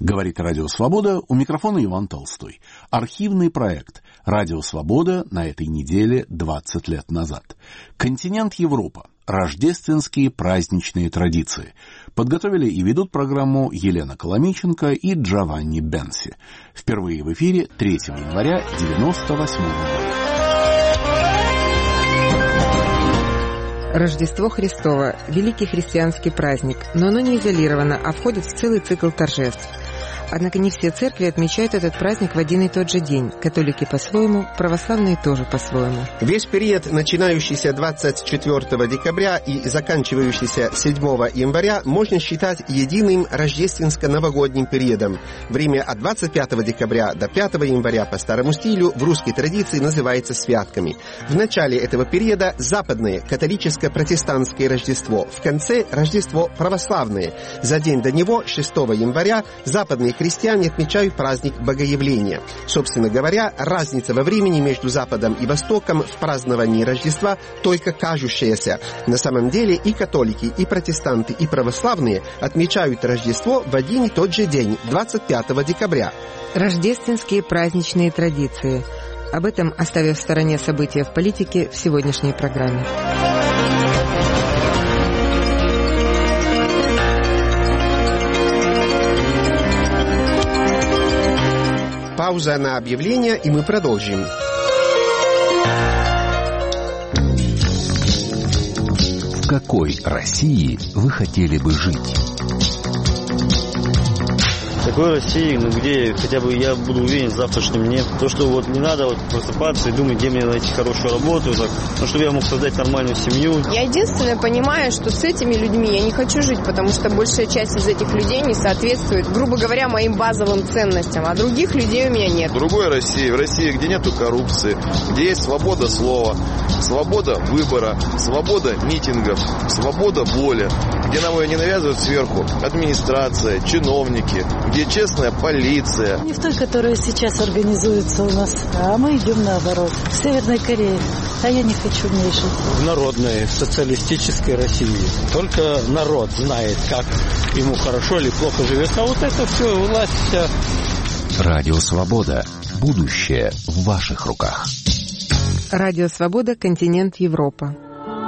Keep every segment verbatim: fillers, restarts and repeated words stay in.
Говорит Радио Свобода, у микрофона Иван Толстой. Архивный проект «Радио Свобода» на этой неделе двадцать лет назад. Континент Европа. Рождественские праздничные традиции. Подготовили и ведут программу Елена Коломиченко и Джованни Бенси. Впервые в эфире третьего января девяносто восьмого года. Рождество Христово – великий христианский праздник, но оно не изолировано, а входит в целый цикл торжеств. Однако не все церкви отмечают этот праздник в один и тот же день. Католики по-своему, православные тоже по-своему. Весь период, начинающийся двадцать четвёртого декабря и заканчивающийся седьмого января, можно считать единым рождественско-новогодним периодом. Время от двадцать пятого декабря до пятого января по старому стилю в русской традиции называется святками. В начале этого периода западное католическо-протестантское Рождество, в конце Рождество православное. За день до него, шестого января, западные христиане отмечают праздник Богоявления. Собственно говоря, разница во времени между Западом и Востоком в праздновании Рождества только кажущаяся. На самом деле и католики, и протестанты, и православные отмечают Рождество в один и тот же день, двадцать пятого декабря. Рождественские праздничные традиции. Об этом, оставив в стороне события в политике, в сегодняшней программе. Пауза на объявление, и мы продолжим. В какой России вы хотели бы жить? В такой России, ну, где хотя бы я буду уверен в завтрашнем дне. То, что вот не надо вот просыпаться и думать, где мне найти хорошую работу, так, ну, чтобы я мог создать нормальную семью. Я единственное понимаю, что с этими людьми я не хочу жить, потому что большая часть из этих людей не соответствует, грубо говоря, моим базовым ценностям, а других людей у меня нет. В другой России, в России, где нету коррупции, где есть свобода слова, свобода выбора, свобода митингов, свобода воли, где нам ее не навязывают сверху администрация, чиновники, где честная полиция. Не в той, которая сейчас организуется у нас, а мы идем наоборот. В Северной Корее. А я не хочу в ней жить. В народной, социалистической России. Только народ знает, как ему хорошо или плохо живется. А вот это все, власть вся. Радио Свобода. Будущее в ваших руках. Радио Свобода. Континент Европа.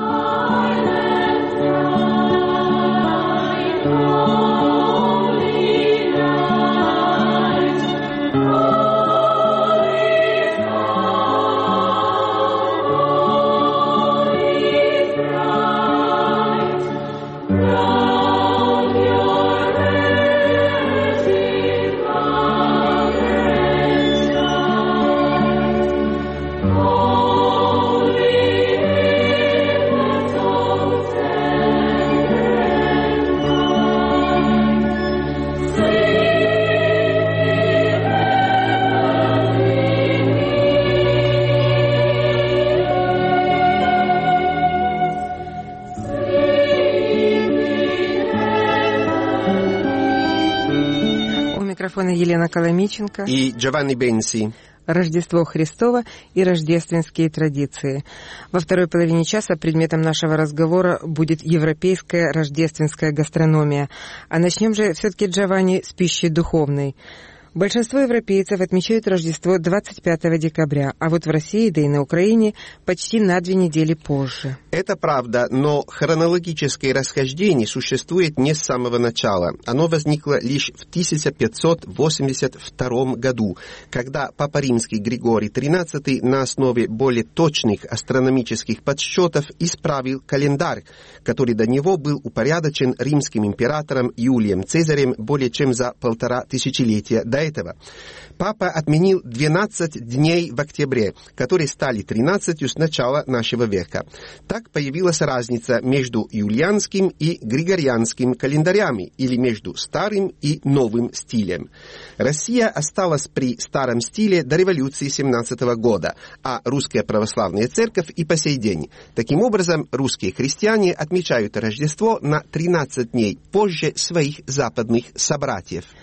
Елена Коломиченко и Джованни Бенси. Рождество Христово и рождественские традиции. Во второй половине часа предметом нашего разговора будет европейская рождественская гастрономия. А начнем же все-таки, Джованни, с пищи духовной. Большинство европейцев отмечают Рождество двадцать пятого декабря, а вот в России, да и на Украине, почти на две недели позже. Это правда, но хронологическое расхождение существует не с самого начала. Оно возникло лишь в тысяча пятьсот восемьдесят втором году, когда Папа Римский Григорий тринадцатый на основе более точных астрономических подсчетов исправил календарь, который до него был упорядочен римским императором Юлием Цезарем более чем за полтора тысячелетия до этого. Папа отменил двенадцать дней в октябре, которые стали тринадцатью с начала нашего века. Так появилась разница между юлианским и григорианским календарями, или между старым и новым стилем. Россия осталась при старом стиле до революции семнадцатого года, а русская православная церковь и по сей день. Таким образом, русские христиане отмечают Рождество на тринадцать дней позже своих западных собратьев.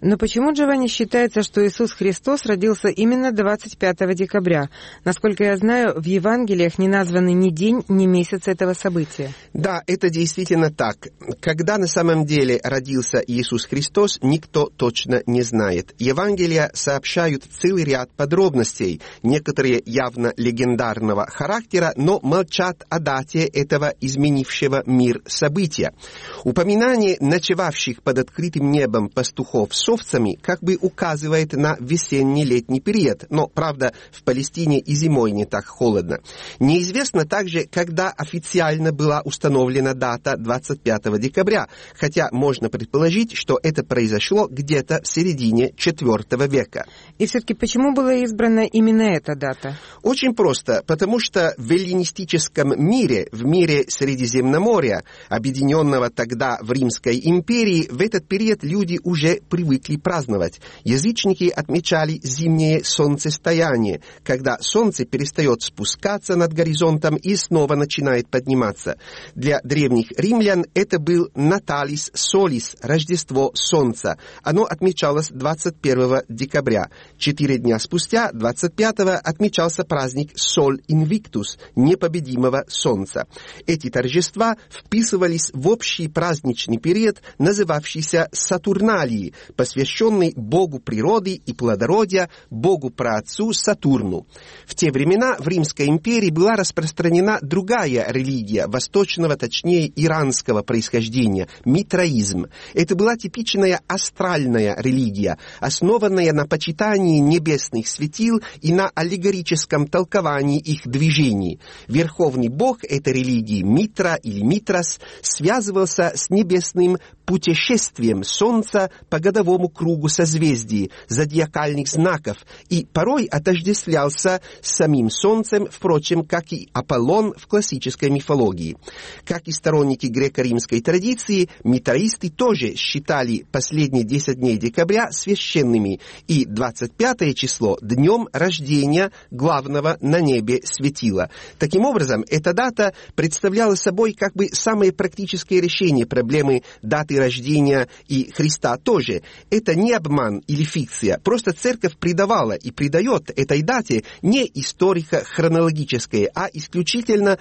Но почему, Джованни, считается, что Иисус Христос родился именно двадцать пятого декабря? Насколько я знаю, в Евангелиях не названы ни день, ни месяц этого события. Да, это действительно так. Когда на самом деле родился Иисус Христос, никто точно не знает. Евангелия сообщают целый ряд подробностей, некоторые явно легендарного характера, но молчат о дате этого изменившего мир события. Упоминание ночевавших под открытым небом пастухов с овцами как бы указывает на весенне-летний период, но, правда, в Палестине и зимой не так холодно. Неизвестно также, когда официально была установлена дата двадцать пятого декабря, хотя можно предположить, что это произошло где-то в середине четвёртого века. И все-таки почему была избрана именно эта дата? Очень просто, потому что в эллинистическом мире, в мире Средиземноморья, объединенного тогда в Римской империи, в этот период люди уже привыкли праздновать. Язычники отмечали зимнее солнцестояние, когда солнце перестает спускаться над горизонтом и снова начинает подниматься. Для древних римлян это был Наталис Солис, Рождество Солнца. Оно отмечалось двадцать первого декабря. Четыре дня спустя, двадцать пятого, отмечался праздник Соль Инвиктус, непобедимого Солнца. Эти торжества вписывались в общий праздничный период, называвшийся Сатурналией, посвященный богу природы и плодородия, богу праотцу Сатурну. В те времена в Римской империи была распространена другая религия, восточного, точнее иранского происхождения, митраизм. Это была типичная астральная религия, основанная на почитании небесных светил и на аллегорическом толковании их движений. Верховный бог этой религии, Митра или Митрас, связывался с небесным путешествием Солнца по годовому кругу созвездий, зодиакальных знаков, и порой отождествлялся с самим Солнцем, впрочем, как и Аполлон в классической мифологии. Как и сторонники греко-римской традиции, митраисты тоже считали последние десять дней декабря священными, и двадцать пятое число – днем рождения главного на небе светила. Таким образом, эта дата представляла собой как бы самое практическое решение проблемы даты рождения и Христа тоже. Это не обман или фикция, просто церковь придавала и придает этой дате не историко-хронологическое, а исключительно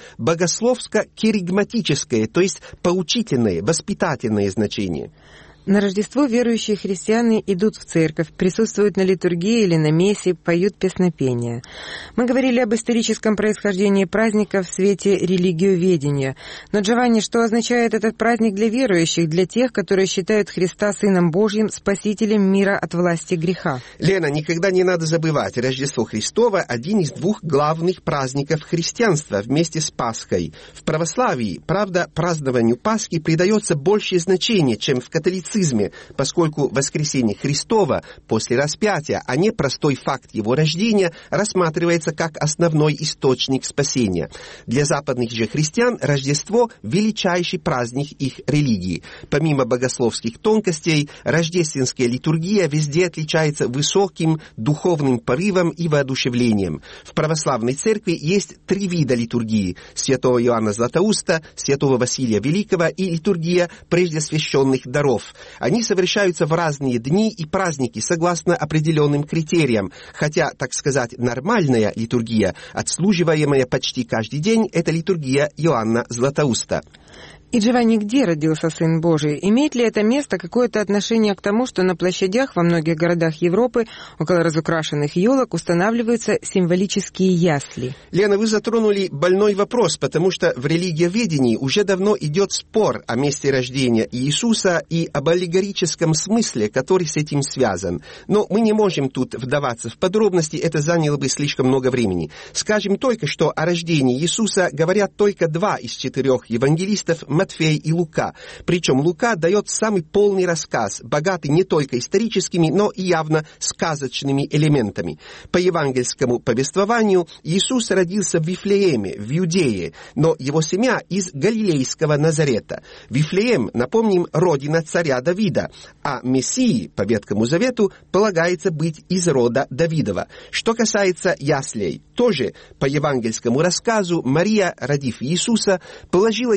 богословско-керигматическое, то есть поучительное, воспитательное значение. На Рождество верующие христиане идут в церковь, присутствуют на литургии или на мессе, поют песнопения. Мы говорили об историческом происхождении праздника в свете религиоведения. Но, Джованни, что означает этот праздник для верующих, для тех, которые считают Христа Сыном Божьим, Спасителем мира от власти греха? Лена, никогда не надо забывать, Рождество Христово – один из двух главных праздников христианства вместе с Пасхой. В православии, правда, празднованию Пасхи придается большее значение, чем в католицизме, поскольку воскресение Христова после распятия, а не простой факт его рождения, рассматривается как основной источник спасения. Для западных же христиан Рождество – величайший праздник их религии. Помимо богословских тонкостей, рождественская литургия везде отличается высоким духовным порывом и воодушевлением. В православной церкви есть три вида литургии – святого Иоанна Златоуста, святого Василия Великого и литургия преждесвященных даров. Они совершаются в разные дни и праздники согласно определенным критериям, хотя, так сказать, нормальная литургия, отслуживаемая почти каждый день, это литургия Иоанна Златоуста. И, Джованни, где родился Сын Божий? Имеет ли это место какое-то отношение к тому, что на площадях во многих городах Европы около разукрашенных елок устанавливаются символические ясли? Лена, вы затронули больной вопрос, потому что в религиоведении уже давно идет спор о месте рождения Иисуса и об аллегорическом смысле, который с этим связан. Но мы не можем тут вдаваться в подробности, это заняло бы слишком много времени. Скажем только, что о рождении Иисуса говорят только два из четырех евангелистов, Матфей и Лука. Причем Лука дает самый полный рассказ, богатый не только историческими, но и явно сказочными элементами. По евангельскому повествованию Иисус родился в Вифлееме, в Иудее, но его семья из галилейского Назарета. Вифлеем, напомним, родина царя Давида, а Мессии, по Ветхому Завету, полагается быть из рода Давидова. Что касается яслей, тоже по евангельскому рассказу Мария, родив Иисуса, положила его в ясли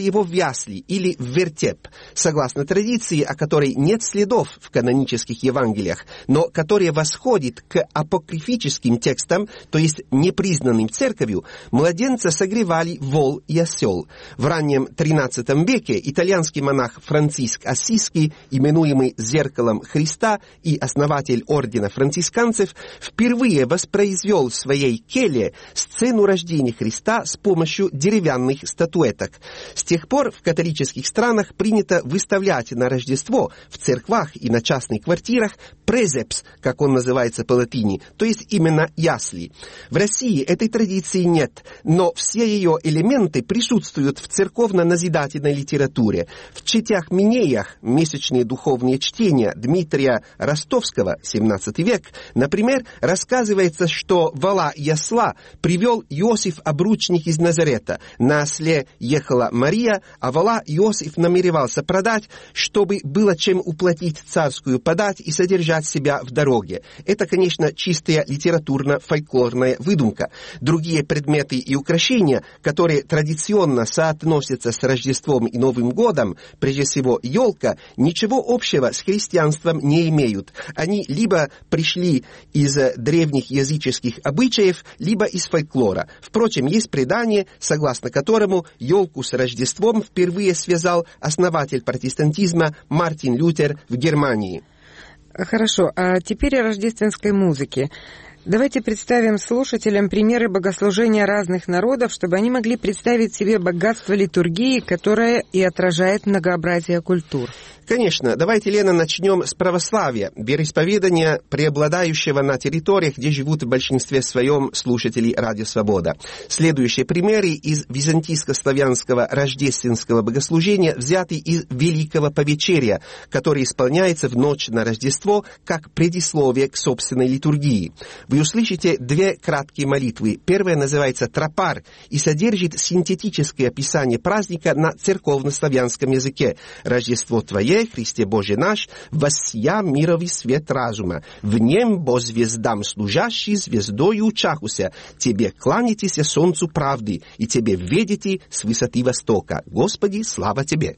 ясли или в вертеп, согласно традиции, о которой нет следов в канонических Евангелиях, но которая восходит к апокрифическим текстам, то есть непризнанным церковью, младенца согревали вол и осел. В раннем тринадцатом веке итальянский монах Франциск Ассизский, именуемый «Зеркалом Христа» и основатель ордена францисканцев, впервые воспроизвел в своей келье сцену рождения Христа с помощью деревянных статуэток. С тех пор в католических странах принято выставлять на Рождество в церквах и на частных квартирах презепс, как он называется по латыни, то есть именно ясли. В России этой традиции нет, но все ее элементы присутствуют в церковно-назидательной литературе. В «Четях-Минеях» месячные духовные чтения Дмитрия Ростовского, семнадцатый век, например, рассказывается, что вола ясла привел Иосиф Обручник из Назарета. На осле ехала Мария, а вола Иосиф намеревался продать, чтобы было чем уплатить царскую подать и содержать себя в дороге. Это, конечно, чистая литературно-фольклорная выдумка. Другие предметы и украшения, которые традиционно соотносятся с Рождеством и Новым годом, прежде всего елка, ничего общего с христианством не имеют. Они либо пришли из древних языческих обычаев, либо из фольклора. Впрочем, есть предание, согласно которому елку с Рождеством впервые связал основатель протестантизма Мартин Лютер в Германии. Хорошо, а теперь о рождественской музыке. Давайте представим слушателям примеры богослужения разных народов, чтобы они могли представить себе богатство литургии, которое и отражает многообразие культур. Конечно. Давайте, Лена, начнем с православия, вероисповедания, преобладающего на территориях, где живут в большинстве своем слушатели Радио Свобода. Следующие примеры из византийско-славянского рождественского богослужения взяты из Великого Повечерия, который исполняется в ночь на Рождество как предисловие к собственной литургии. Вы услышите две краткие молитвы. Первая называется «Тропар» и содержит синтетическое описание праздника на церковно-славянском языке. «Рождество Твое, Христе Боже наш, воссия мировый свет разума. В нем, бо звездам служащий, звездою учахуся. Тебе кланяйтесь солнцу правды, и Тебе ведите с высоты востока. Господи, слава Тебе!»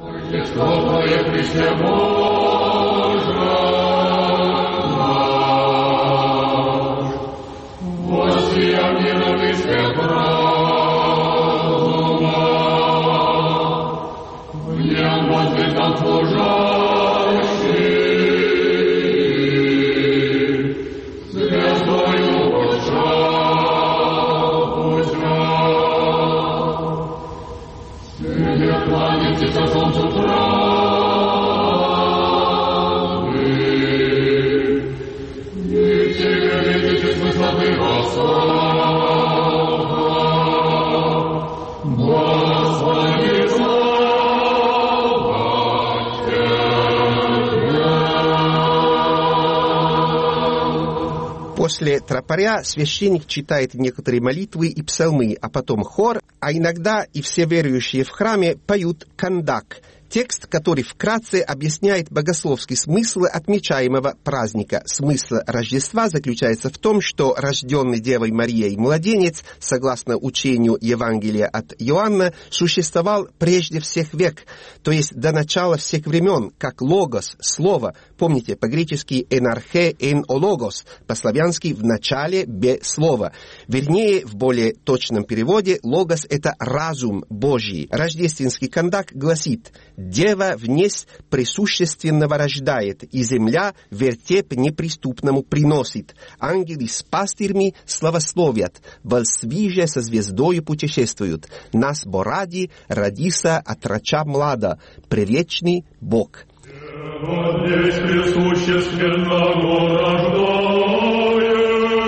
После тропаря священник читает некоторые молитвы и псалмы, а потом хор, а иногда и все верующие в храме поют кандак, текст, который вкратце объясняет богословский смысл отмечаемого праздника. Смысл Рождества заключается в том, что рожденный Девой Марией младенец, согласно учению Евангелия от Иоанна, существовал прежде всех век, то есть до начала всех времен, как логос, слово. Помните, по-гречески «энархе эн ологос», по-славянски «в начале бе слова». Вернее, в более точном переводе, логос — это разум Божий. Рождественский кандак гласит: «Дева внесь пресущественного рождает, и земля вертеп неприступному приносит. Ангелы с пастырьми славословят, волсвиже со звездою путешествуют. Нас бо ради родиса от рача млада, превечный Бог». Здесь пресущественного рождает,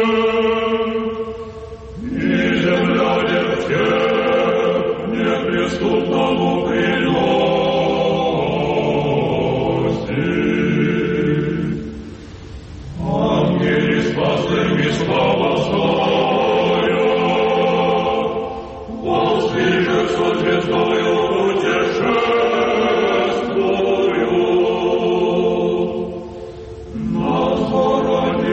и земля вертеп неприступному приносит. Ангели с пастырьми славословят, воздвижет со звездою путешествуют. Нас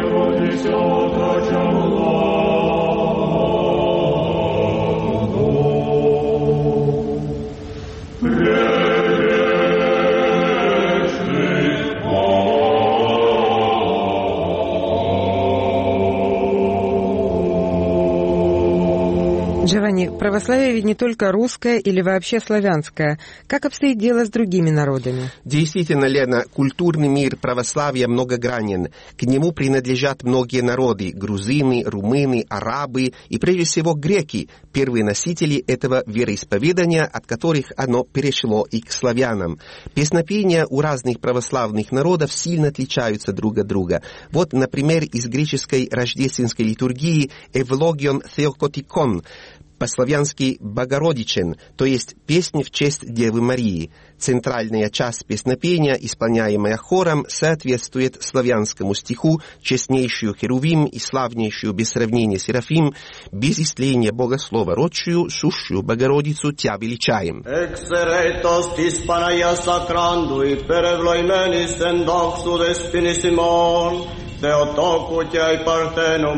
Джованни, православие ведь не только русское или вообще славянское. Как обстоит дело с другими народами? Действительно, Лена, культурный мир православия многогранен. К нему принадлежат многие народы – грузины, румыны, арабы и, прежде всего, греки, первые носители этого вероисповедания, от которых оно перешло и к славянам. Песнопения у разных православных народов сильно отличаются друг от друга. Вот, например, из греческой рождественской литургии «Эвлогион Θεοκотикон», по-славянски «Богородичен», то есть песни в честь Девы Марии. Центральная часть песнопения, исполняемая хором, соответствует славянскому стиху «Честнейшую Херувим и славнейшую без сравнения Серафим, без истления Богослова родшую, сущую Богородицу Тя величаем». Exeretos tis Panaia sacrandui per evloimenis en doxu despinisimon, Theotokut iai Parthenu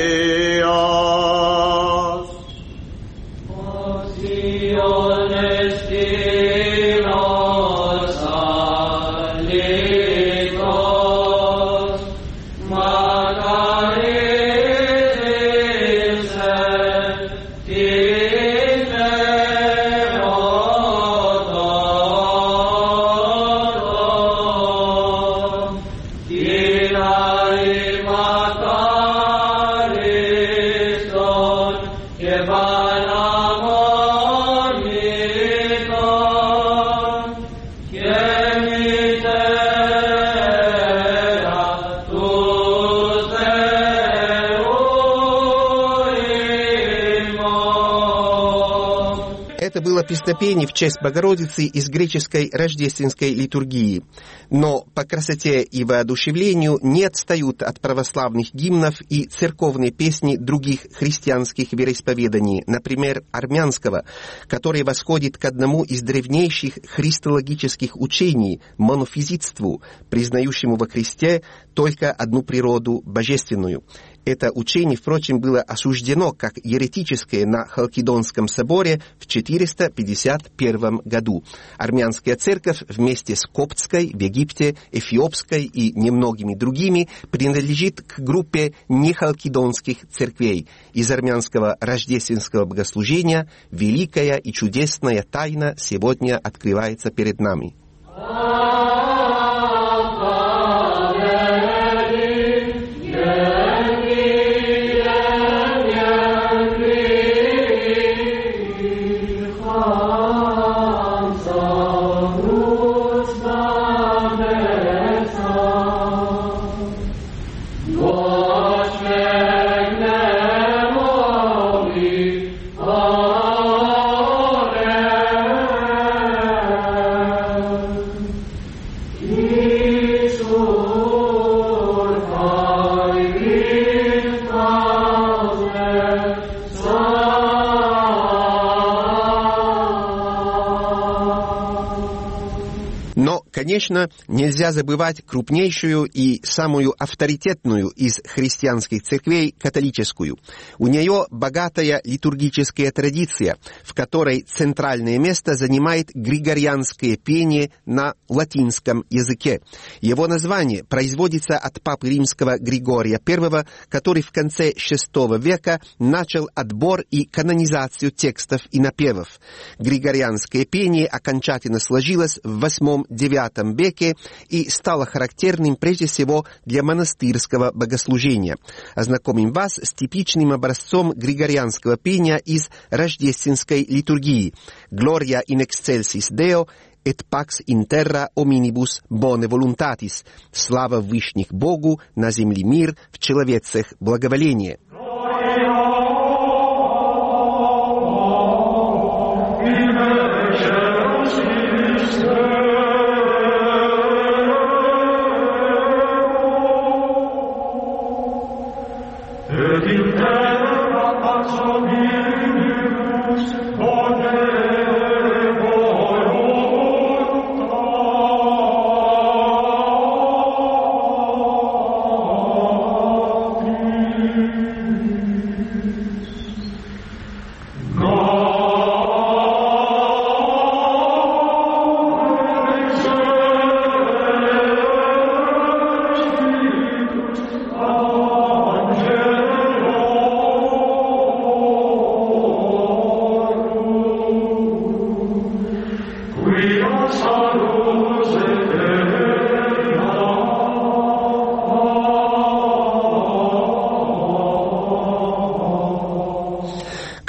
Marias. Siones tiros alitos, Macaris tineroton, Ilai Macariston, Это было песнопение в честь Богородицы из греческой рождественской литургии. Но по красоте и воодушевлению не отстают от православных гимнов и церковные песни других христианских вероисповеданий, например, армянского, который восходит к одному из древнейших христологических учений – монофизитству, признающему во Христе только одну природу божественную. Это учение, впрочем, было осуждено как еретическое на Халкидонском соборе в четыреста пятьдесят первом году. Армянская церковь вместе с коптской в Египте, эфиопской и немногими другими принадлежит к группе нехалкидонских церквей. Из армянского рождественского богослужения великая и чудесная тайна сегодня открывается перед нами. Конечно, нельзя забывать крупнейшую и самую авторитетную из христианских церквей – католическую. У нее богатая литургическая традиция, в которой центральное место занимает григорианское пение на латинском языке. Его название производится от папы римского Григория Первого, который в конце шестого века начал отбор и канонизацию текстов и напевов. Григорианское пение окончательно сложилось в восьмом-девятом веке и стало характерным прежде всего для монастырского богослужения. Ознакомим вас с типичным образцом григорианского пения из рождественской литургии. «Gloria in excelsis Deo, et pax in terra hominibus bone voluntatis». «Слава в вышних Богу, на земле мир, в человецах благоволение».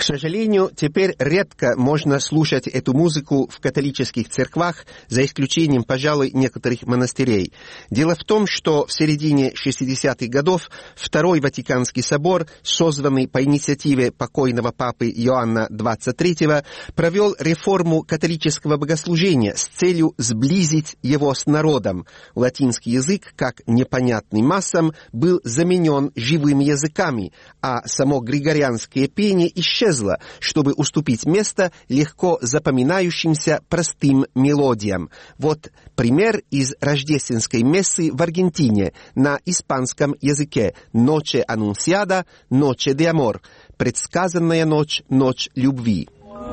К сожалению, теперь редко можно слушать эту музыку в католических церквах, за исключением, пожалуй, некоторых монастырей. Дело в том, что в середине шестидесятых годов Второй Ватиканский собор, созванный по инициативе покойного папы Иоанна двадцать третьего, провел реформу католического богослужения с целью сблизить его с народом. Латинский язык, как непонятный массам, был заменен живыми языками, а само григорианское пение исчезло, чтобы уступить место легко запоминающимся простым мелодиям. Вот пример из рождественской мессы в Аргентине на испанском языке «Noche Anunciada, Noche de Amor» — «Предсказанная ночь, ночь любви».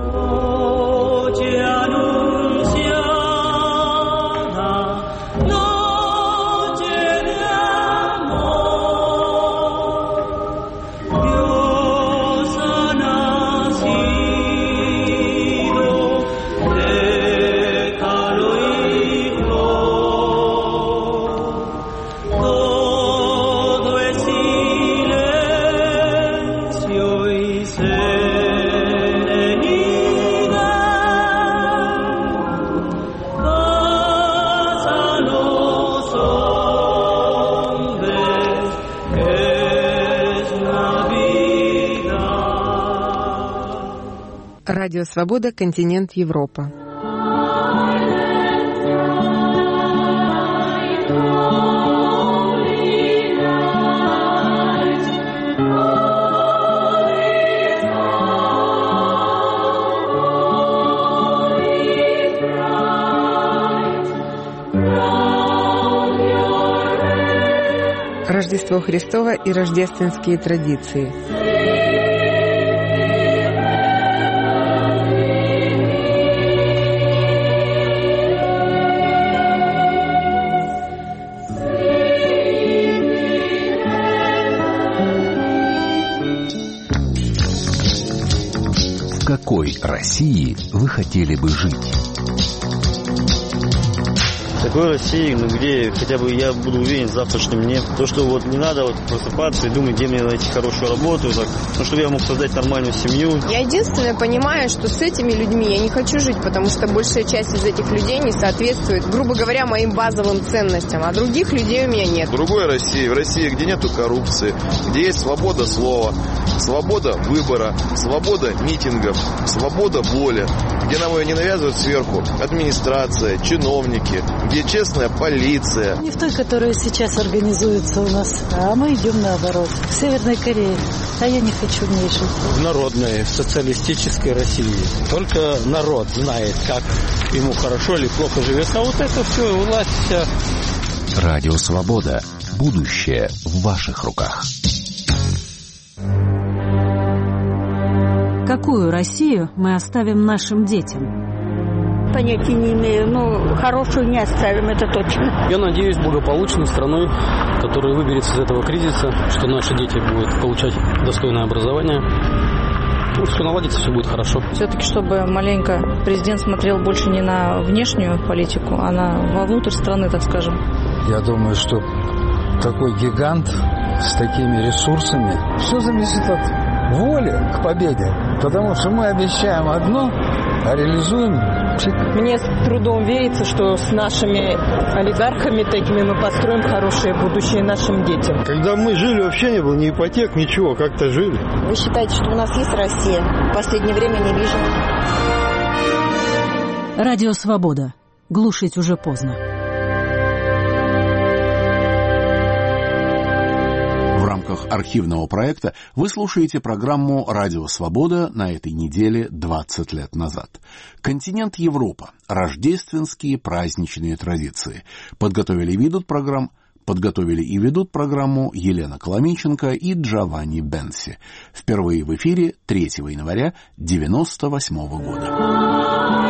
Радио Свобода, континент Европа. Рождество Христово и рождественские традиции. В какой России вы хотели бы жить? В такой России, ну, где хотя бы я буду уверен в завтрашнем дне. То, что вот не надо вот просыпаться и думать, где мне найти хорошую работу, так, ну, чтобы я мог создать нормальную семью. Я единственное понимаю, что с этими людьми я не хочу жить, потому что большая часть из этих людей не соответствует, грубо говоря, моим базовым ценностям, а других людей у меня нет. В другой России, в России, где нету коррупции, где есть свобода слова, свобода выбора, свобода митингов, свобода воли, где нам ее не навязывают сверху администрация, чиновники, где честная полиция. Не в той, которая сейчас организуется у нас, а мы идем наоборот. В Северной Корее. А я не хочу в ней жить. В народной, социалистической России. Только народ знает, как ему хорошо или плохо живется. А вот это все, власть вся. Радио Свобода. Будущее в ваших руках. Какую Россию мы оставим нашим детям? Понятия не имею, но хорошую не оставим, это точно. Я надеюсь, благополучной страной, которая выберется из этого кризиса, что наши дети будут получать достойное образование. Ну, все наладится, все будет хорошо. Все-таки, чтобы маленько президент смотрел больше не на внешнюю политику, а на вовнутрь страны, так скажем. Я думаю, что такой гигант с такими ресурсами, все зависит от воли к победе. Потому что мы обещаем одно, а реализуем. Мне с трудом верится, что с нашими олигархами такими мы построим хорошее будущее нашим детям. Когда мы жили, вообще не было ни ипотек, ничего, как-то жили. Вы считаете, что у нас есть Россия? В последнее время не вижу. Радио Свобода. Глушить уже поздно. В рамках архивного проекта вы слушаете программу «Радио Свобода» на этой неделе двадцать лет назад. Континент Европа. Рождественские праздничные традиции. Подготовили и ведут программу Подготовили и ведут программу Елена Коломейченко и Джованни Бенси. Впервые в эфире третьего января девяносто восьмого года.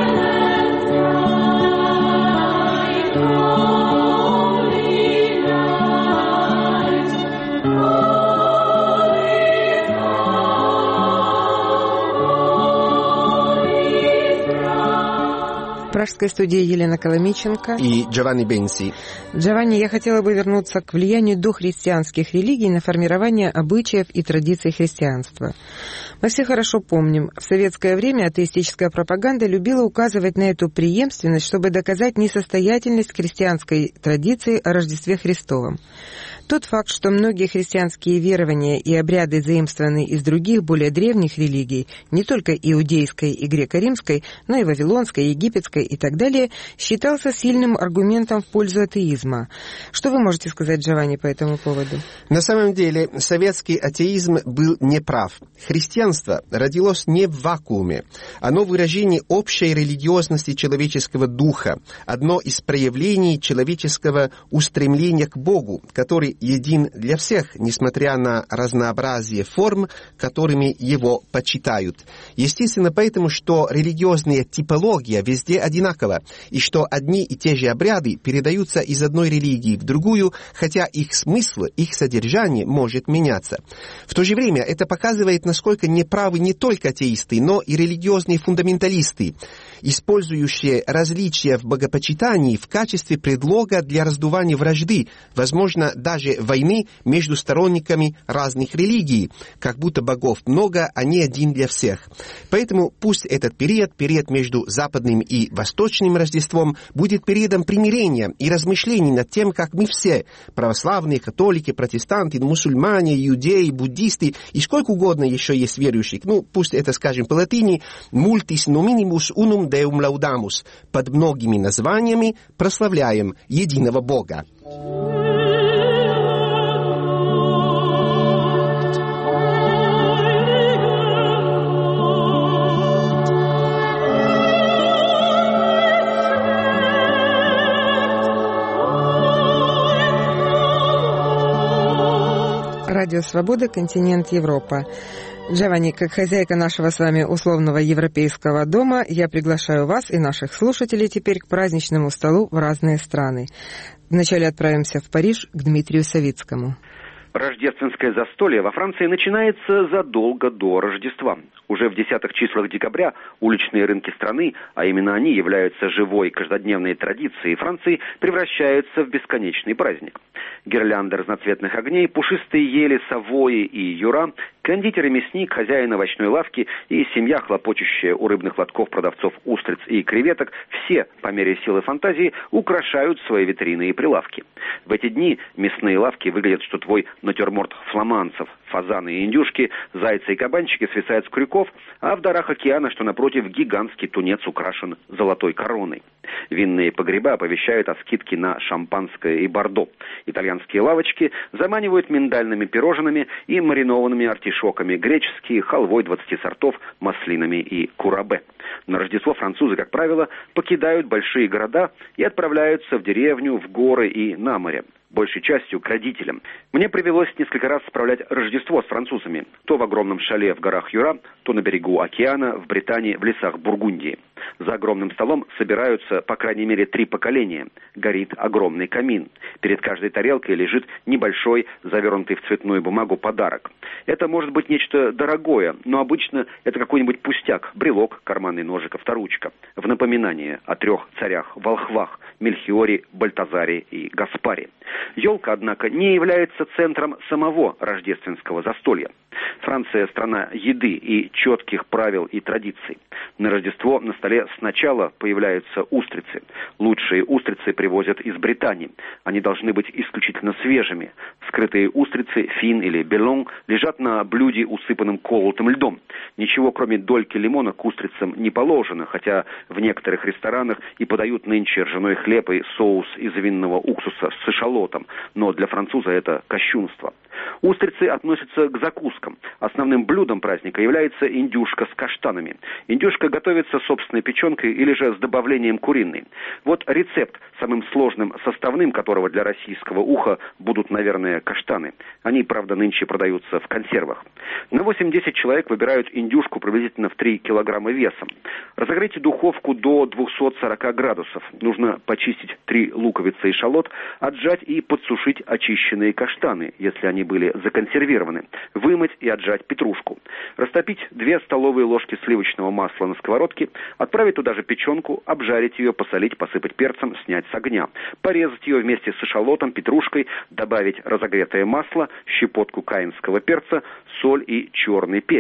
В пражской студии Елена Коломейченко и Джованни Бенси. Джованни, я хотела бы вернуться к влиянию дохристианских религий на формирование обычаев и традиций христианства. Мы все хорошо помним, в советское время атеистическая пропаганда любила указывать на эту преемственность, чтобы доказать несостоятельность христианской традиции о Рождестве Христовом. Тот факт, что многие христианские верования и обряды заимствованы из других, более древних религий, не только иудейской и греко-римской, но и вавилонской, египетской и так далее, считался сильным аргументом в пользу атеизма. Что вы можете сказать, Джованни, по этому поводу? На самом деле, советский атеизм был неправ. Христианство родилось не в вакууме. Оно выражение общей религиозности человеческого духа, одно из проявлений человеческого устремления к Богу, который един для всех, несмотря на разнообразие форм, которыми его почитают. Естественно, поэтому, что религиозная типология везде одинакова, и что одни и те же обряды передаются из одной религии в другую, хотя их смысл, их содержание может меняться. В то же время это показывает, насколько неправы не только атеисты, но и религиозные фундаменталисты, использующие различия в богопочитании в качестве предлога для раздувания вражды, возможно, даже войны между сторонниками разных религий, как будто богов много, а не один для всех. Поэтому пусть этот период, период между западным и восточным Рождеством, будет периодом примирения и размышлений над тем, как мы все, православные, католики, протестанты, мусульмане, иудеи, буддисты и сколько угодно еще есть верующих, ну, пусть это, скажем, по латыни, multis nominimus unum deum laudamus, под многими названиями прославляем единого Бога. Радио «Свобода», континент Европа. Джованни, как хозяйка нашего с вами условного европейского дома, я приглашаю вас и наших слушателей теперь к праздничному столу в разные страны. Вначале отправимся в Париж к Дмитрию Савицкому. Рождественское застолье во Франции начинается задолго до Рождества. Уже в десятых числах декабря уличные рынки страны, а именно они являются живой каждодневной традицией Франции, превращаются в бесконечный праздник. Гирлянды разноцветных огней, пушистые ели, совои и юра, кондитер и мясник, хозяин овощной лавки и семья, хлопочущая у рыбных лотков продавцов устриц и креветок, все, по мере силы фантазии, украшают свои витрины и прилавки. В эти дни мясные лавки выглядят, что твой натюрморт фламандцев, фазаны и индюшки, зайцы и кабанчики свисают с крюков, а в дарах океана, что напротив, гигантский тунец украшен золотой короной. Винные погреба оповещают о скидке на шампанское и бордо. Итальянские лавочки заманивают миндальными пирожными и маринованными артишоками, греческие халвой двадцати сортов, маслинами и курабе. На Рождество французы, как правило, покидают большие города и отправляются в деревню, в горы и на море. Большей частью к родителям. Мне привелось несколько раз справлять Рождество с французами. То в огромном шале в горах Юра, то на берегу океана, в Британии, в лесах Бургундии. За огромным столом собираются, по крайней мере, три поколения. Горит огромный камин. Перед каждой тарелкой лежит небольшой, завернутый в цветную бумагу подарок. Это может быть нечто дорогое, но обычно это какой-нибудь пустяк. Брелок, карманный ножик, авторучка. В напоминание о трех царях-волхвах – Мельхиоре, Бальтазаре и Гаспаре. Елка, однако, не является центром самого рождественского застолья. Франция – страна еды и четких правил и традиций. На Рождество на столе сначала появляются устрицы. Лучшие устрицы привозят из Британии. Они должны быть исключительно свежими. Вскрытые устрицы, фин или белон, лежат на блюде, усыпанном колотым льдом. Ничего, кроме дольки лимона, к устрицам не положено, хотя в некоторых ресторанах и подают нынче ржаной хлеб и соус из винного уксуса с эшалотом. Но для француза это кощунство. Устрицы относятся к закускам. Основным блюдом праздника является индюшка с каштанами. Индюшка готовится собственной печенкой или же с добавлением куриной. Вот рецепт, самым сложным составным которого для российского уха будут, наверное, каштаны. Они, правда, нынче продаются в консервах. На восемь-десять человек выбирают индюшку приблизительно в три килограмма весом. Разогрейте духовку до двухсот сорока градусов. Нужно почистить три луковицы и шалот, отжать и подсушить очищенные каштаны, если они были законсервированы, вымыть и отжать петрушку. Растопить две столовые ложки сливочного масла на сковородке, отправить туда же печенку, обжарить ее, посолить, посыпать перцем, снять с огня. Порезать ее вместе с эшалотом, петрушкой, добавить разогретое масло, щепотку каенского перца, соль и черный перец.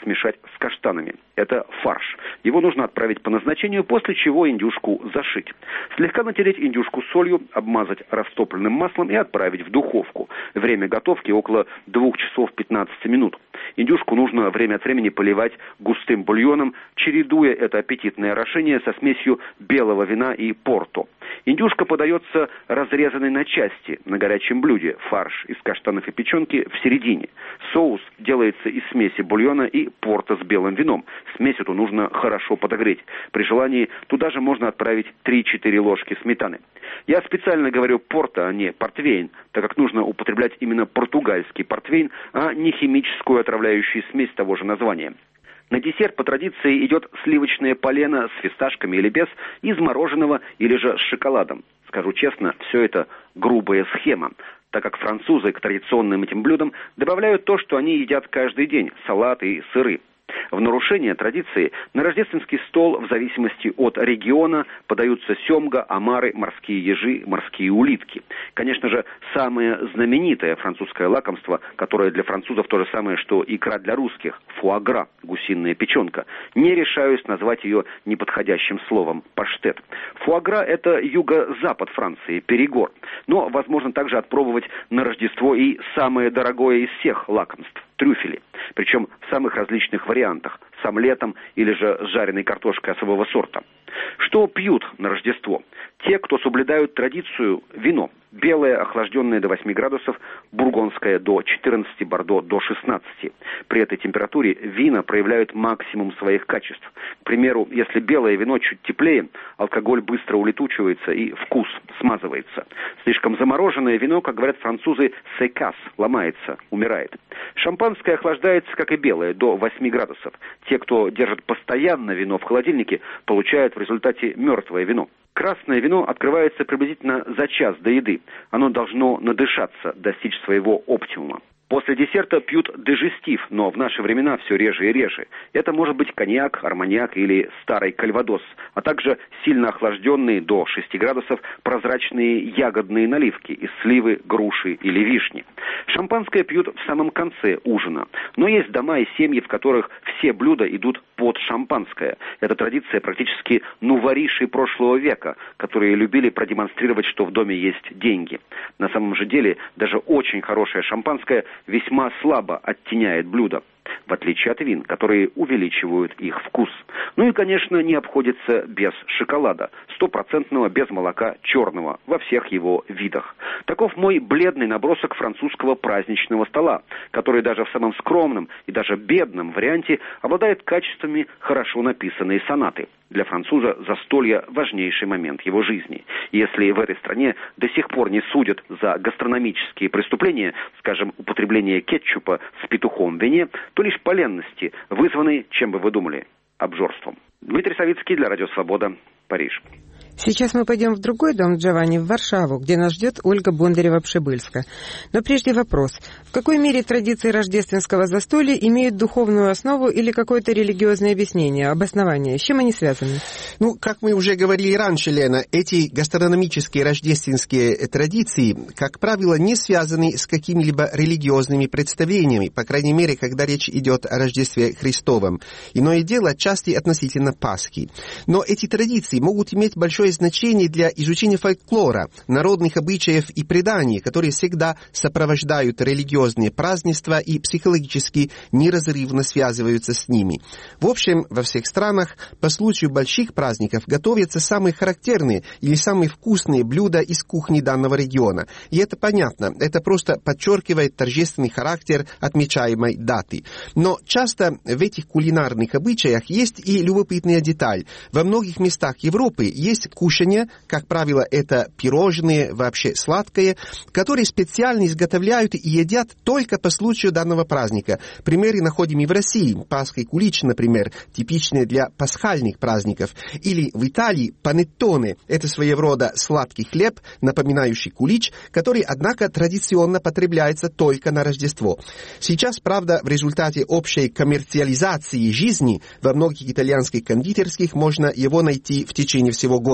смешать с каштанами. Это фарш. Его нужно отправить по назначению, после чего индюшку зашить. Слегка натереть индюшку солью, обмазать растопленным маслом и отправить в духовку. Время готовки около двух часов пятнадцать минут. Индюшку нужно время от времени поливать густым бульоном, чередуя это аппетитное орошение со смесью белого вина и порто. Индюшка подается разрезанной на части на горячем блюде, фарш из каштанов и печенки в середине. Соус делается из смеси бульона и порто с белым вином. Смесь эту нужно хорошо подогреть. При желании туда же можно отправить три-четыре ложки сметаны. Я специально говорю порто, а не портвейн, так как нужно употреблять именно португальский портвейн, а не химическую отравляющую смесь того же названия. На десерт по традиции идет сливочное полено с фисташками или без, из мороженого или же с шоколадом. Скажу честно, все это грубая схема, так как французы к традиционным этим блюдам добавляют то, что они едят каждый день – салат и сыры. В нарушение традиции на рождественский стол в зависимости от региона подаются семга, омары, морские ежи, морские улитки. Конечно же, самое знаменитое французское лакомство, которое для французов то же самое, что икра для русских – фуагра, гусиная печенка. Не решаюсь назвать ее неподходящим словом – паштет. Фуагра – это юго-запад Франции, Перигор. Но возможно также отпробовать на Рождество и самое дорогое из всех лакомств – трюфели. Причем в самых различных вариантах – с омлетом или же с жареной картошкой особого сорта. Что пьют на Рождество? Те, кто соблюдают традицию, вино. Белое, охлажденное до восьми градусов, бургундское до четырнадцати, бордо до шестнадцати. При этой температуре вина проявляют максимум своих качеств. К примеру, если белое вино чуть теплее, алкоголь быстро улетучивается и вкус смазывается. Слишком замороженное вино, как говорят французы, секас, ломается, умирает. Шампанское охлаждается, как и белое, до восьми градусов. Те, кто держит постоянно вино в холодильнике, получают в результате мертвое вино. Красное вино открывается приблизительно за час до еды. Оно должно надышаться, достичь своего оптимума. После десерта пьют дежестив, но в наши времена все реже и реже. Это может быть коньяк, арманьяк или старый кальвадос, а также сильно охлажденные до шести градусов прозрачные ягодные наливки из сливы, груши или вишни. Шампанское пьют в самом конце ужина. Но есть дома и семьи, в которых все блюда идут под шампанское. Это традиция практически нуворишей прошлого века, которые любили продемонстрировать, что в доме есть деньги. На самом же деле даже очень хорошее шампанское весьма слабо оттеняет блюдо, в отличие от вин, которые увеличивают их вкус. Ну и, конечно, не обходится без шоколада, стопроцентного без молока черного, во всех его видах. Таков мой бледный набросок французского праздничного стола, который даже в самом скромном и даже бедном варианте обладает качествами хорошо написанной сонаты. Для француза застолье – важнейший момент его жизни. Если в этой стране до сих пор не судят за гастрономические преступления, скажем, употребление кетчупа с петухом в вине, то лишь по ленности, вызванной, чем бы вы думали, обжорством. Дмитрий Савицкий для Радио Свобода, Париж. Сейчас мы пойдем в другой дом Джованни, в Варшаву, где нас ждет Ольга Бондарева-Пшебыльска. Но прежде вопрос. В какой мере традиции рождественского застолья имеют духовную основу или какое-то религиозное объяснение, обоснование? С чем они связаны? Ну, как мы уже говорили раньше, Лена, эти гастрономические рождественские традиции, как правило, не связаны с какими-либо религиозными представлениями, по крайней мере, когда речь идет о Рождестве Христовом. Иное дело части относительно Пасхи. Но эти традиции могут иметь большое значение для изучения фольклора, народных обычаев и преданий, которые всегда сопровождают религиозные празднества и психологически неразрывно связываются с ними. В общем, во всех странах по случаю больших праздников готовятся самые характерные или самые вкусные блюда из кухни данного региона. И это понятно, это просто подчеркивает торжественный характер отмечаемой даты. Но часто в этих кулинарных обычаях есть и любопытная деталь. Во многих местах Европы есть кушанья, как правило, это пирожные, вообще сладкое, которые специально изготовляют и едят только по случаю данного праздника. Примеры находим и в России. Пасха и кулич, например, типичные для пасхальных праздников. Или в Италии панеттоне. Это своего рода сладкий хлеб, напоминающий кулич, который, однако, традиционно потребляется только на Рождество. Сейчас, правда, в результате общей коммерциализации жизни во многих итальянских кондитерских можно его найти в течение всего года.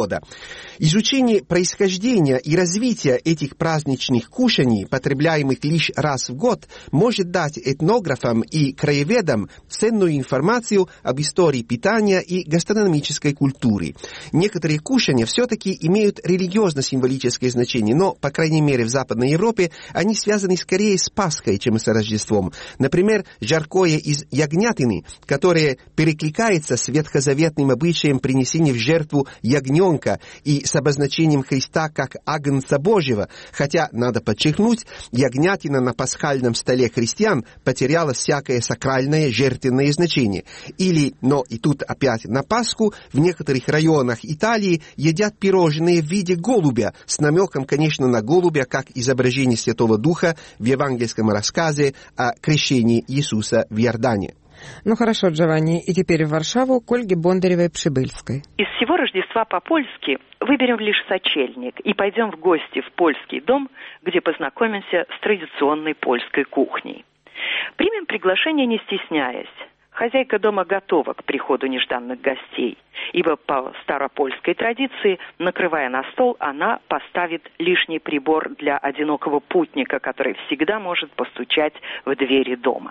года. Изучение происхождения и развития этих праздничных кушаний, потребляемых лишь раз в год, может дать этнографам и краеведам ценную информацию об истории питания и гастрономической культуры. Некоторые кушания все-таки имеют религиозно-символическое значение, но, по крайней мере, в Западной Европе они связаны скорее с Пасхой, чем с Рождеством. Например, жаркое из ягнятины, которое перекликается с ветхозаветным обычаем принесения в жертву ягненка и с обозначением Христа как Агнца Божьего, хотя, надо подчеркнуть, ягнятина на пасхальном столе христиан потеряла всякое сакральное жертвенное значение. Или, но и тут опять на Пасху, в некоторых районах Италии едят пирожные в виде голубя, с намеком, конечно, на голубя, как изображение Святого Духа в евангельском рассказе о крещении Иисуса в Иордане. Ну хорошо, Джованни, и теперь в Варшаву к Ольге Бондаревой-Пшибыльской. Из всего Рождества по-польски выберем лишь сочельник и пойдем в гости в польский дом, где познакомимся с традиционной польской кухней. Примем приглашение, не стесняясь. Хозяйка дома готова к приходу нежданных гостей, ибо по старопольской традиции, накрывая на стол, она поставит лишний прибор для одинокого путника, который всегда может постучать в двери дома.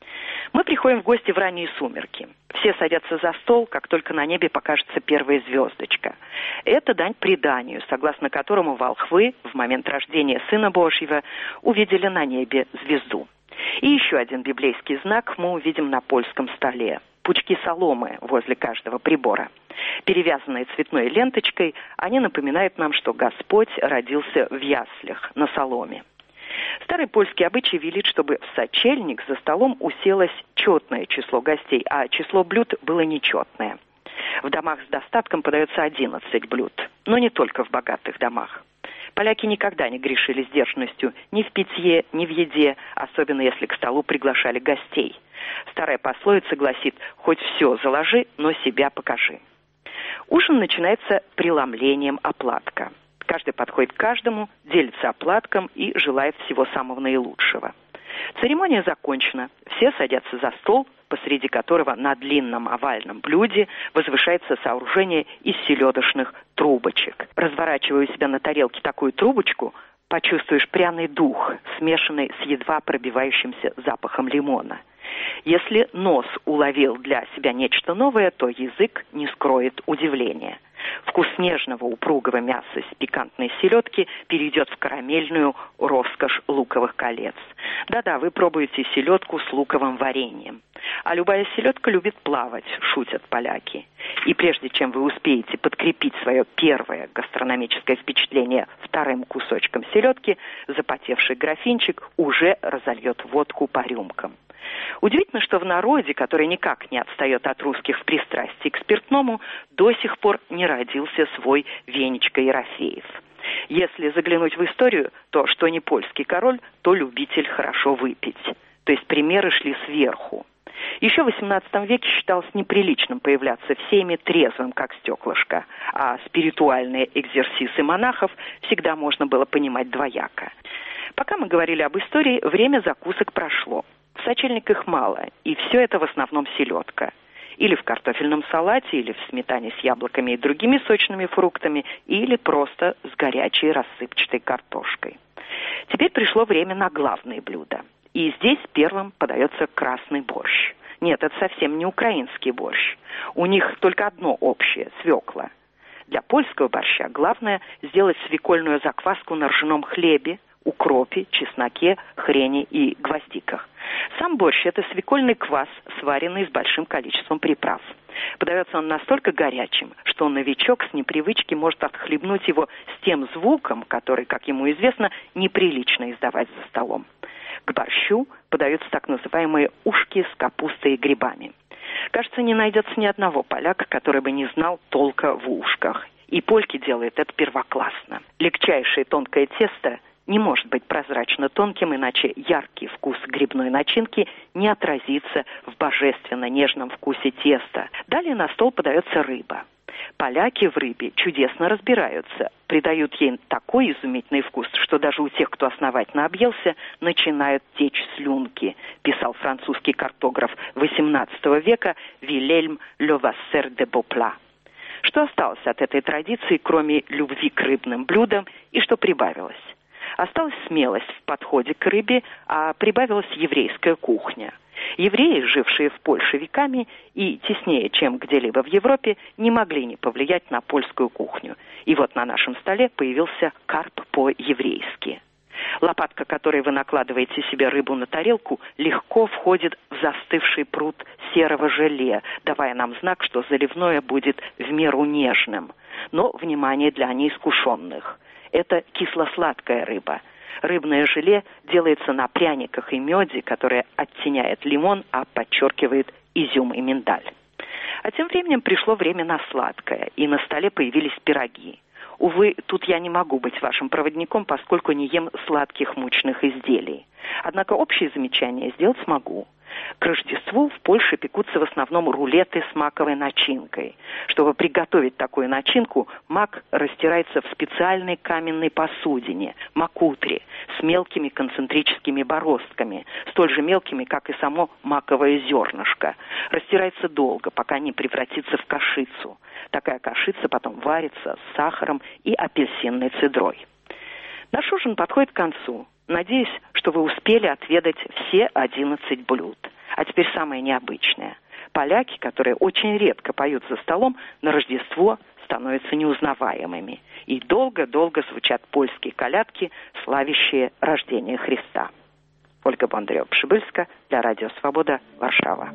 Мы приходим в гости в ранние сумерки. Все садятся за стол, как только на небе покажется первая звездочка. Это дань преданию, согласно которому волхвы в момент рождения Сына Божьего увидели на небе звезду. И еще один библейский знак мы увидим на польском столе. Пучки соломы возле каждого прибора. Перевязанные цветной ленточкой, они напоминают нам, что Господь родился в яслях на соломе. Старый польский обычай велит, чтобы в сочельник за столом уселось четное число гостей, а число блюд было нечетное. В домах с достатком подается одиннадцать блюд, но не только в богатых домах. Поляки никогда не грешили сдержанностью ни в питье, ни в еде, особенно если к столу приглашали гостей. Старая пословица гласит: «Хоть все заложи, но себя покажи». Ужин начинается преломлением оплатка. Каждый подходит к каждому, делится оплатком и желает всего самого наилучшего. Церемония закончена. Все садятся за стол, посреди которого на длинном овальном блюде возвышается сооружение из селедочных трубочек. Разворачивая у себя на тарелке такую трубочку, почувствуешь пряный дух, смешанный с едва пробивающимся запахом лимона. Если нос уловил для себя нечто новое, то язык не скроет удивления. Вкус нежного упругого мяса с пикантной селедки перейдет в карамельную роскошь луковых колец. Да-да, вы пробуете селедку с луковым вареньем. А любая селедка любит плавать, шутят поляки. И прежде чем вы успеете подкрепить свое первое гастрономическое впечатление вторым кусочком селедки, запотевший графинчик уже разольет водку по рюмкам. Удивительно, что в народе, который никак не отстает от русских в пристрастии к спиртному, до сих пор не родился свой Венечка Ерофеев. Если заглянуть в историю, то что не польский король, то любитель хорошо выпить. То есть примеры шли сверху. Еще в восемнадцатом веке считалось неприличным появляться в сейме трезвым, как стеклышко, а спиритуальные экзерсисы монахов всегда можно было понимать двояко. Пока мы говорили об истории, время закусок прошло. В сочельник их мало, и все это в основном селедка. Или в картофельном салате, или в сметане с яблоками и другими сочными фруктами, или просто с горячей рассыпчатой картошкой. Теперь пришло время на главные блюда. И здесь первым подается красный борщ. Нет, это совсем не украинский борщ. У них только одно общее – свекла. Для польского борща главное сделать свекольную закваску на ржаном хлебе, укропе, чесноке, хрене и гвоздиках. Сам борщ – это свекольный квас, сваренный с большим количеством приправ. Подается он настолько горячим, что новичок с непривычки может отхлебнуть его с тем звуком, который, как ему известно, неприлично издавать за столом. К борщу подаются так называемые ушки с капустой и грибами. Кажется, не найдется ни одного поляка, который бы не знал толка в ушках. И польки делают это первоклассно. Легчайшее тонкое тесто не может быть прозрачно тонким, иначе яркий вкус грибной начинки не отразится в божественно нежном вкусе теста. Далее на стол подается рыба. Поляки в рыбе чудесно разбираются, придают ей такой изумительный вкус, что даже у тех, кто основательно объелся, начинают течь слюнки, писал французский картограф восемнадцатого века Вильгельм Левассер де Бопла. Что осталось от этой традиции, кроме любви к рыбным блюдам, и что прибавилось? Осталась смелость в подходе к рыбе, а прибавилась еврейская кухня. Евреи, жившие в Польше веками и теснее, чем где-либо в Европе, не могли не повлиять на польскую кухню. И вот на нашем столе появился карп по-еврейски. Лопатка, которой вы накладываете себе рыбу на тарелку, легко входит в застывший пруд серого желе, давая нам знак, что заливное будет в меру нежным. Но, внимание для неискушенных, это кисло-сладкая рыба. Рыбное желе делается на пряниках и меде, которое оттеняет лимон, а подчеркивает изюм и миндаль. А тем временем пришло время на сладкое, и на столе появились пироги. Увы, тут я не могу быть вашим проводником, поскольку не ем сладких мучных изделий. Однако общее замечание сделать смогу. К Рождеству в Польше пекутся в основном рулеты с маковой начинкой. Чтобы приготовить такую начинку, мак растирается в специальной каменной посудине, макутре, с мелкими концентрическими бороздками, столь же мелкими, как и само маковое зернышко. Растирается долго, пока не превратится в кашицу. Такая кашица потом варится с сахаром и апельсинной цедрой. Наш ужин подходит к концу. Надеюсь, что вы успели отведать все одиннадцать блюд. А теперь самое необычное. Поляки, которые очень редко поют за столом, на Рождество становятся неузнаваемыми. И долго-долго звучат польские колядки, славящие рождение Христа. Ольга Бондарева-Пшибыльска для Радио Свобода, Варшава.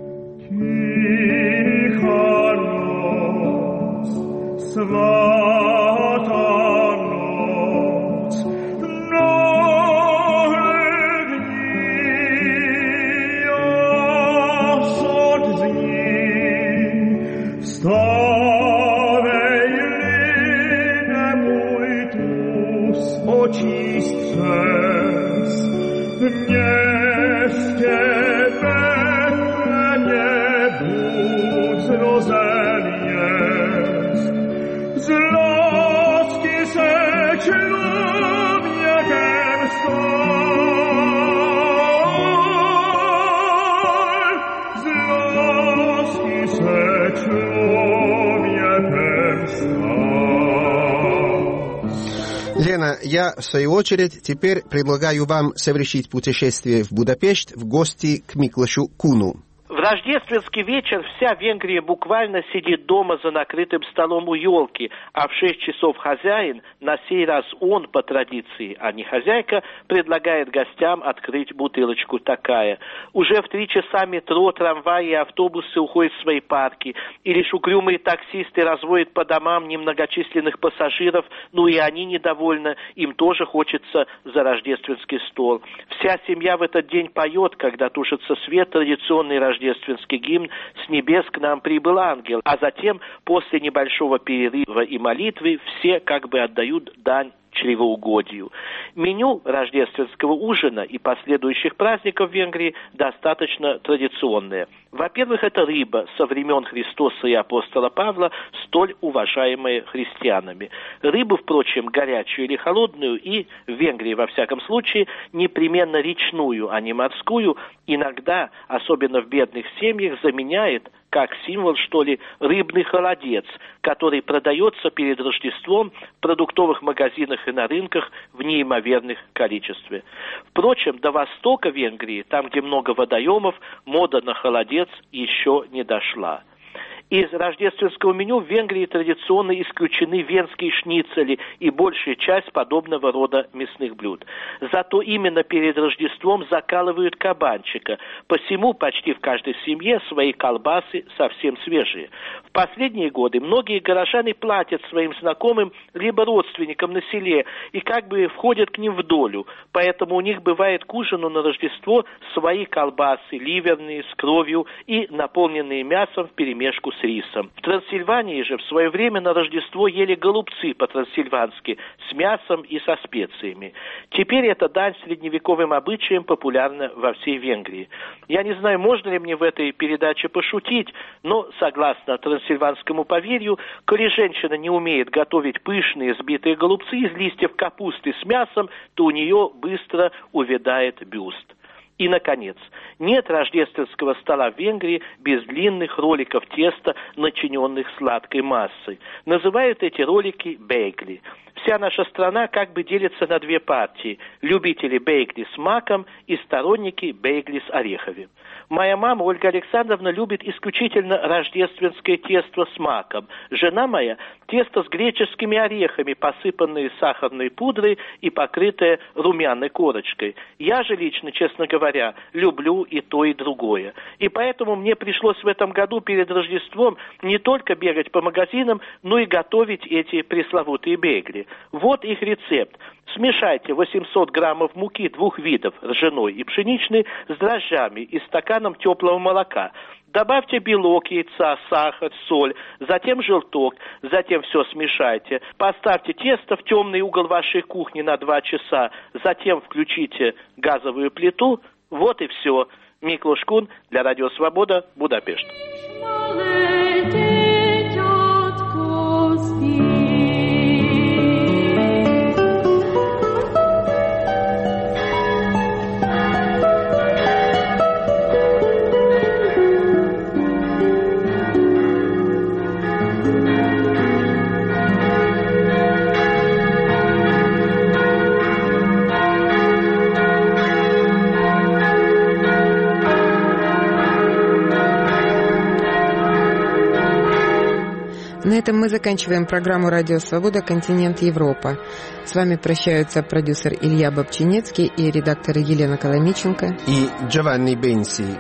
Лена, я, в свою очередь, теперь предлагаю вам совершить путешествие в Будапешт в гости к Миклошу Куну. В рождественский вечер вся Венгрия буквально сидит дома за накрытым столом у елки, а в шесть часов хозяин, на сей раз он по традиции, а не хозяйка, предлагает гостям открыть бутылочку такая. Уже в три часа метро, трамваи и автобусы уходят в свои парки, и лишь угрюмые таксисты разводят по домам немногочисленных пассажиров, ну и они недовольны, им тоже хочется за рождественский стол. Вся семья в этот день поет, когда тушится свет, традиционный рождественский рождественский гимн «С небес к нам прибыл ангел», а затем, после небольшого перерыва и молитвы, все как бы отдают дань чревоугодию. Меню рождественского ужина и последующих праздников в Венгрии достаточно традиционное. Во-первых, это рыба со времен Христоса и апостола Павла, столь уважаемая христианами. Рыбу, впрочем, горячую или холодную, и в Венгрии, во всяком случае, непременно речную, а не морскую, иногда, особенно в бедных семьях, заменяет, как символ, что ли, рыбный холодец, который продается перед Рождеством в продуктовых магазинах и на рынках в неимоверных количестве. Впрочем, до востока Венгрии, там, где много водоемов, мода на холодец еще не дошла. Из рождественского меню в Венгрии традиционно исключены венские шницели и большая часть подобного рода мясных блюд. Зато именно перед Рождеством закалывают кабанчика, посему почти в каждой семье свои колбасы совсем свежие. В последние годы многие горожане платят своим знакомым либо родственникам на селе и как бы входят к ним в долю, поэтому у них бывает к ужину на Рождество свои колбасы, ливерные, с кровью и наполненные мясом вперемешку с рисом. В Трансильвании же в свое время на Рождество ели голубцы по-трансильвански с мясом и со специями. Теперь эта дань средневековым обычаям популярна во всей Венгрии. Я не знаю, можно ли мне в этой передаче пошутить, но, согласно трансильванскому поверью, коли женщина не умеет готовить пышные сбитые голубцы из листьев капусты с мясом, то у нее быстро увядает бюст. И, наконец, нет рождественского стола в Венгрии без длинных роликов теста, начиненных сладкой массой. Называют эти ролики бейгли. Вся наша страна как бы делится на две партии – любители бейгли с маком и сторонники бейгли с орехами. Моя мама, Ольга Александровна, любит исключительно рождественское тесто с маком. Жена моя – тесто с греческими орехами, посыпанное сахарной пудрой и покрытое румяной корочкой. Я же лично, честно говоря, люблю и то, и другое. И поэтому мне пришлось в этом году перед Рождеством не только бегать по магазинам, но и готовить эти пресловутые бейгли. Вот их рецепт. Смешайте восемьсот граммов муки двух видов, ржаной и пшеничной, с дрожжами и стаканом теплого молока. Добавьте белок яйца, сахар, соль, затем желток, затем все смешайте. Поставьте тесто в темный угол вашей кухни на два часа, затем включите газовую плиту. Вот и все. Миклош Кун для Радио Свобода, Будапешт. На этом мы заканчиваем программу «Радио Свобода. Континент Европа». С вами прощаются продюсер Илья Бобчинецкий и редакторы Елена Коломиченко и Джованни Бенси.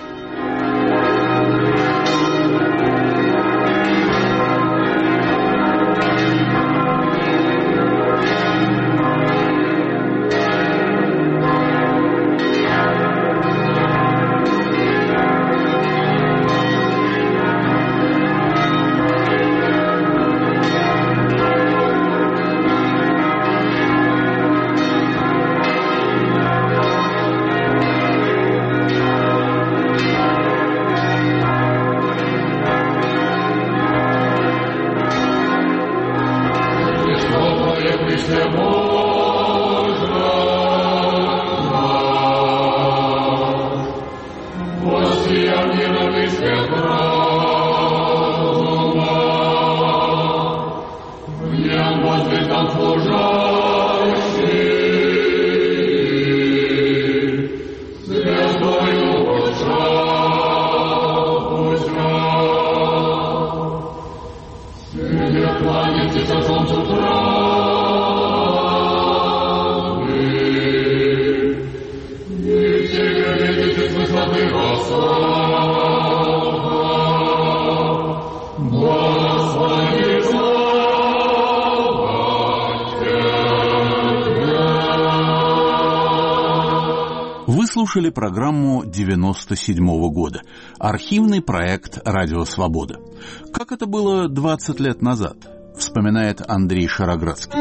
Вы слушали программу девяносто седьмого года, архивный проект «Радио Свобода». Как это было двадцать лет назад, вспоминает Андрей Шароградский.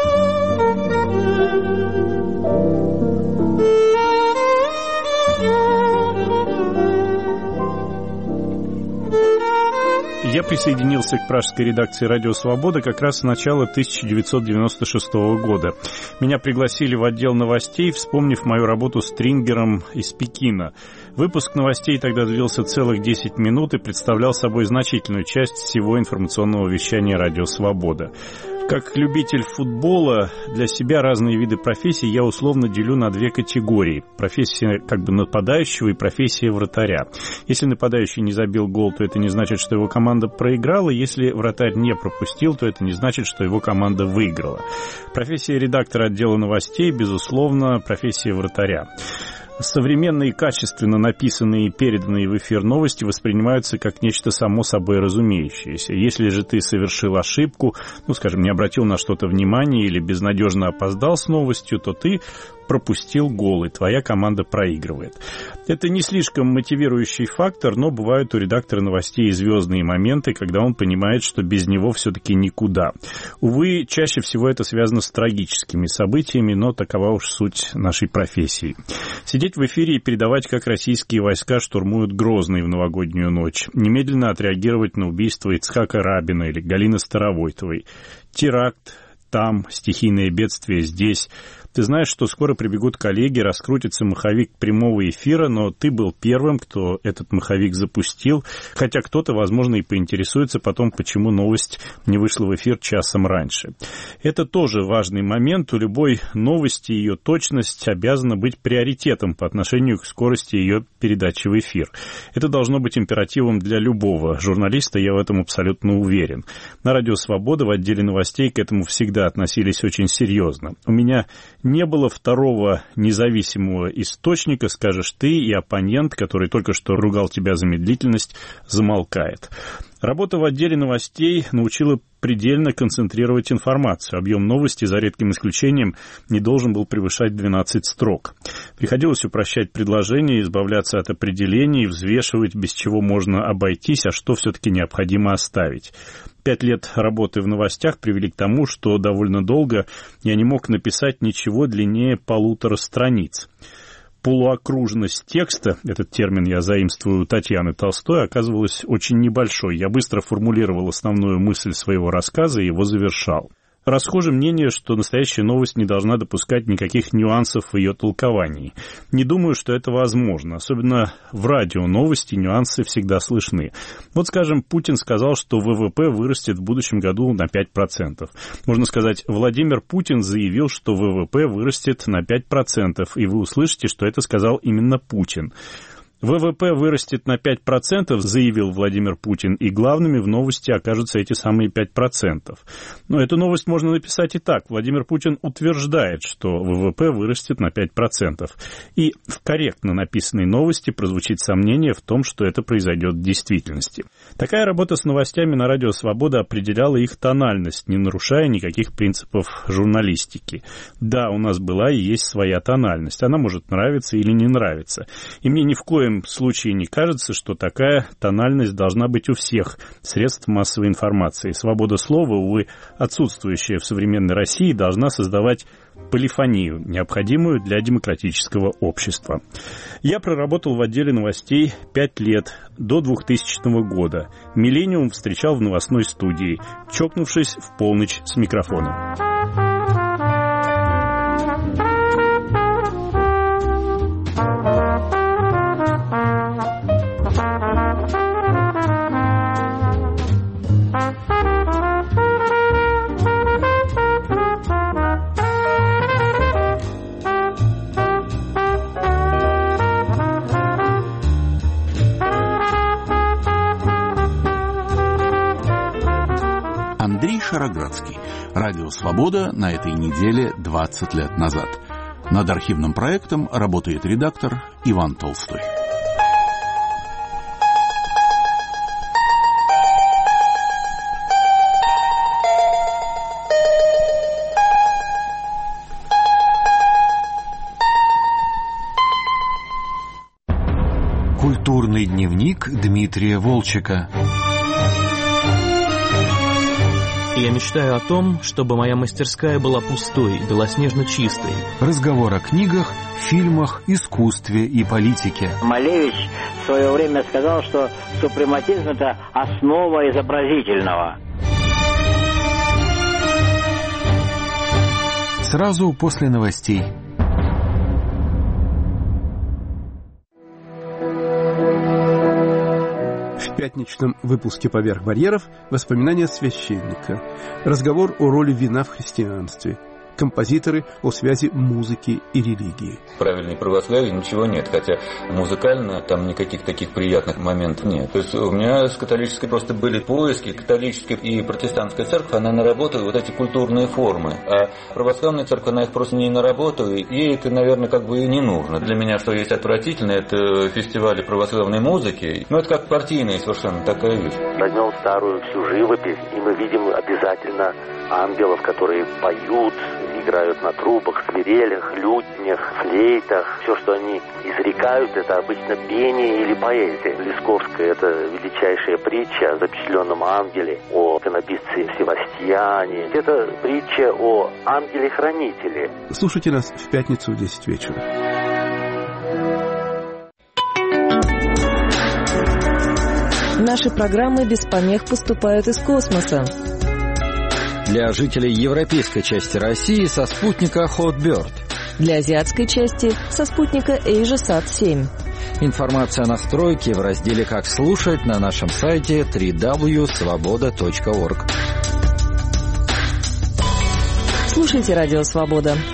Я присоединился к пражской редакции «Радио Свобода» как раз с начала тысяча девятьсот девяносто шестого года. Меня пригласили в отдел новостей, вспомнив мою работу с Стрингером из Пекина. Выпуск новостей тогда длился целых десять минут и представлял собой значительную часть всего информационного вещания «Радио Свобода». Как любитель футбола, для себя разные виды профессий я условно делю на две категории. Профессия как бы нападающего и профессия вратаря. Если нападающий не забил гол, то это не значит, что его команда проиграла. Если вратарь не пропустил, то это не значит, что его команда выиграла. Профессия редактора отдела новостей, безусловно, профессия вратаря. Современные, качественно написанные и переданные в эфир новости воспринимаются как нечто само собой разумеющееся. Если же ты совершил ошибку, ну, скажем, не обратил на что-то внимания или безнадежно опоздал с новостью, то ты пропустил гол, и твоя команда проигрывает. Это не слишком мотивирующий фактор, но бывают у редактора новостей звездные моменты, когда он понимает, что без него все-таки никуда. Увы, чаще всего это связано с трагическими событиями, но такова уж суть нашей профессии. Сидеть в эфире и передавать, как российские войска штурмуют Грозный в новогоднюю ночь. Немедленно отреагировать на убийство Ицхака Рабина или Галины Старовойтовой. Теракт там, стихийное бедствие здесь. Ты знаешь, что скоро прибегут коллеги, раскрутится маховик прямого эфира, но ты был первым, кто этот маховик запустил, хотя кто-то, возможно, и поинтересуется потом, почему новость не вышла в эфир часом раньше. Это тоже важный момент. У любой новости ее точность обязана быть приоритетом по отношению к скорости ее передачи в эфир. Это должно быть императивом для любого журналиста, я в этом абсолютно уверен. На Радио Свобода в отделе новостей к этому всегда относились очень серьезно. У меня не было второго независимого источника, скажешь ты, и оппонент, который только что ругал тебя за медлительность, замолкает. Работа в отделе новостей научила предельно концентрировать информацию. Объем новости, за редким исключением, не должен был превышать двенадцать строк. Приходилось упрощать предложения, избавляться от определений, взвешивать, без чего можно обойтись, а что все-таки необходимо оставить. Пять лет работы в новостях привели к тому, что довольно долго я не мог написать ничего длиннее полутора страниц. Полуокружность текста, этот термин я заимствую у Татьяны Толстой, оказывалась очень небольшой. Я быстро формулировал основную мысль своего рассказа и его завершал. Расхоже мнение, что настоящая новость не должна допускать никаких нюансов в ее толковании. Не думаю, что это возможно. Особенно в радио новости нюансы всегда слышны. Вот, скажем, Путин сказал, что ВВП вырастет в будущем году на пять процентов. Можно сказать, Владимир Путин заявил, что ВВП вырастет на пять процентов, и вы услышите, что это сказал именно Путин. ВВП вырастет на пять процентов, заявил Владимир Путин, и главными в новости окажутся эти самые пять процентов. Но эту новость можно написать и так. Владимир Путин утверждает, что ВВП вырастет на пять процентов. И в корректно написанной новости прозвучит сомнение в том, что это произойдет в действительности. Такая работа с новостями на Радио Свобода определяла их тональность, не нарушая никаких принципов журналистики. Да, у нас была и есть своя тональность. Она может нравиться или не нравиться. И мне ни в коем В случае не кажется, что такая тональность должна быть у всех средств массовой информации. Свобода слова, увы, отсутствующая в современной России, должна создавать полифонию, необходимую для демократического общества. Я проработал в отделе новостей пять лет, до двухтысячного года. «Миллениум» встречал в новостной студии, чокнувшись в полночь с микрофоном. Андрей Шароградский. Радио «Свобода» на этой неделе двадцать лет назад. Над архивным проектом работает редактор Иван Толстой. Культурный дневник Дмитрия Волчека. Я мечтаю о том, чтобы моя мастерская была пустой, белоснежно чистой. Разговор о книгах, фильмах, искусстве и политике. Малевич в свое время сказал, что супрематизм – это основа изобразительного. Сразу после новостей. В пятничном выпуске «Поверх барьеров» воспоминания священника, разговор о роли вина в христианстве, композиторы о связи музыки и религии. В правильной православии ничего нет, хотя музыкально там никаких таких приятных моментов нет. То есть у меня с католической просто были поиски, католическая и протестантская церковь, она наработала вот эти культурные формы, а православная церковь, она их просто не наработала, и ей это, наверное, как бы и не нужно. Для меня что есть отвратительно, это фестивали православной музыки, ну это как партийная совершенно такая вещь. Возьмем старую всю живопись, и мы видим обязательно ангелов, которые поют, играют на трубах, свирелях, лютнях, флейтах. Все, что они изрекают, это обычно пение или поэзия. Лисковская – это величайшая притча о запечатленном ангеле, о иконописце Севастьяне. Это притча о ангеле-хранителе. Слушайте нас в пятницу в десять вечера. Наши программы без помех поступают из космоса. Для жителей европейской части России со спутника Hotbird. Для азиатской части со спутника AsiaSat семь. Информация о настройке в разделе «Как слушать» на нашем сайте дабл ю дабл ю дабл ю точка свобода точка орг. Слушайте Радио Свобода.